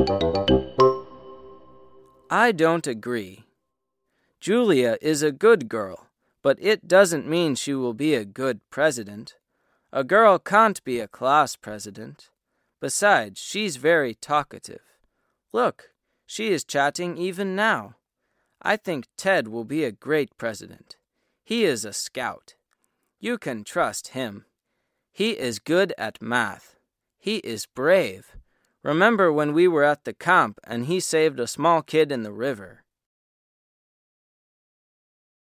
I don't agree. Julia is a good girl, but it doesn't mean she will be a good president. A girl can't be a class president. Besides, she's very talkative. Look, she is chatting even now. I think Ted will be a great president. He is a scout. You can trust him. He is good at math. He is brave. Remember when we were at the camp and he saved a small kid in the river?